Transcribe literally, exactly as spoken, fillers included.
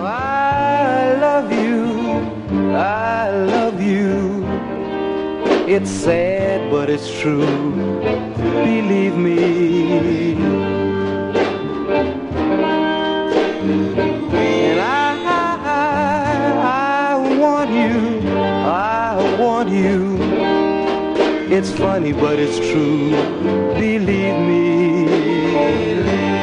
I love you, I love you. It's sad, but it's true. Believe me. And I, I, I want you, I want you. It's funny, but it's true. Believe me.